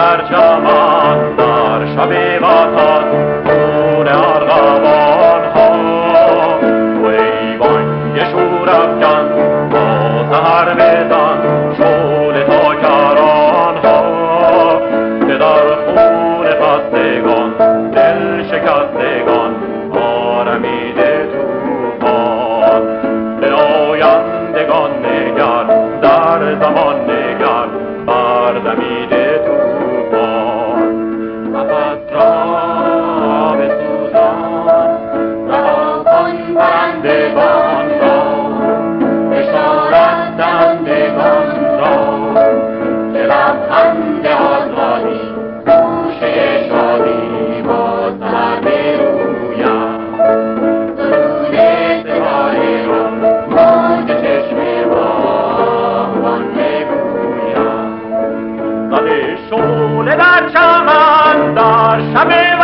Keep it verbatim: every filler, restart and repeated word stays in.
در چمن در شب وطن خون ارغوان ها تو ای بانگ شورافکن با سحر بزن شعله تا کران ها که در خون خستگان دل شکستگان آرمیده توفان به آیندگان نگر در زمان نگر بردمیده توفان نفس را بسوزان رها کن پرندگان را بشارت دهندگان را که لبخند آزادی گوشه شادی با سحر برویم درود ستاره را موج چشم باغبان بگویم زده شعله در چمن در شب